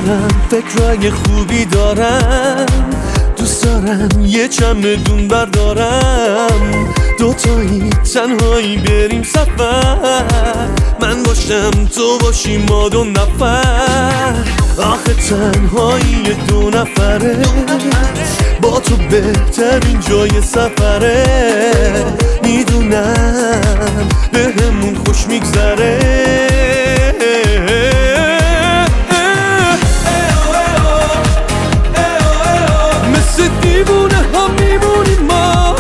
میبرم، فکرای خوبی دارم، دوست دارم یه چمدون بردارم، دوتایی تنهایی بریم سفر، من باشم تو باشی ما دو نفر. آخه تنهایی دو نفره، با تو بهترین جای سفره، میدونم بهمون خوش میگذره. مثل دیوونه هم میمونیم ما،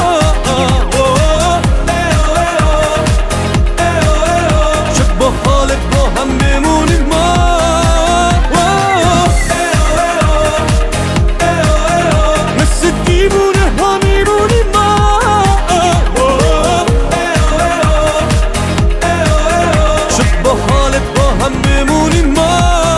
چه با حال با هم بمونیم ما. مثل دیوونه هم میمونیم ما، چه با حال با هم بمونیم ما.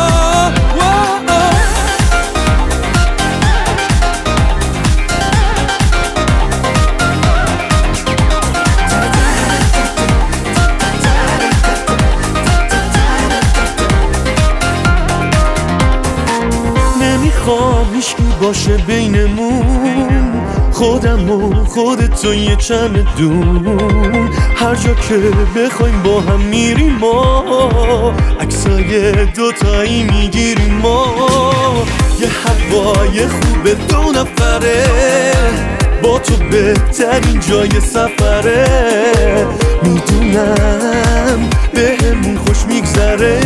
نمیخوام هیچکی باشه بینمون، خودم و خودت و یه چمدون، هر جا که بخوایم با هم میریم ما، عکسای دوتایی میگیریم ما. یه هوای خوب دو نفره، با تو بهترین جای سفره، میدونم بهمون خوش میگذره.